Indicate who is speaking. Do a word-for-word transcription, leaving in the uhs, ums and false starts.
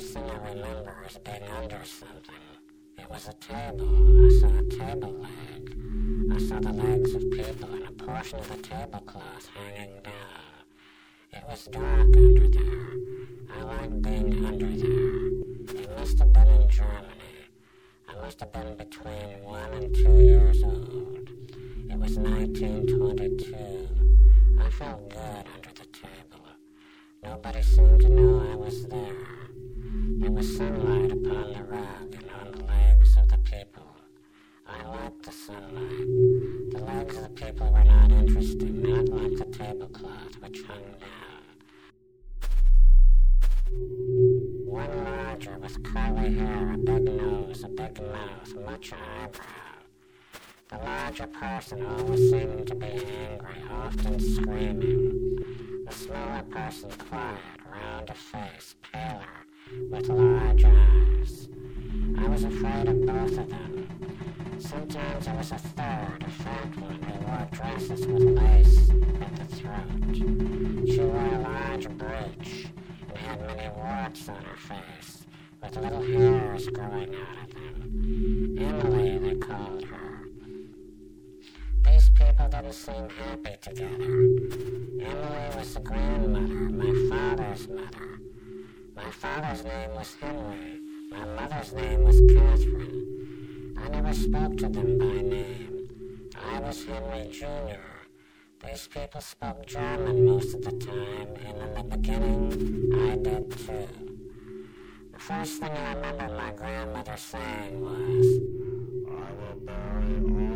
Speaker 1: first thing I remember is being under something. It was a table. I saw a table leg. I saw the legs of people and a portion of the tablecloth hanging down. It was dark under there. I liked being under there. It must have been in Germany. I must have been between one and two years old. It was nineteen twenty-two. I felt good under the table. Nobody seemed to know I was there. There was sunlight upon the rug and on the legs of the people. I liked the sunlight. The legs of the people were not interesting, not like the tablecloth which hung down. One larger with curly hair, a big nose, a big mouth, much eyebrow. The larger person always seemed to be angry, often screaming. The smaller person quiet, round of face, paler, with large eyes. I was afraid of both of them. Sometimes there was a third, a fat one, who wore dresses with lace at the throat. She wore a large brooch and had many warts on her face, with little hairs growing out of them. Emily, they called her. These people didn't seem happy together. Emily was the grandmother, my father's mother. My father's name was Henry. My mother's name was Catherine. I never spoke to them by name. I was Henry Junior These people spoke German most of the time, and in the beginning, I did too. The first thing I remember my grandmother saying was, "I will bury all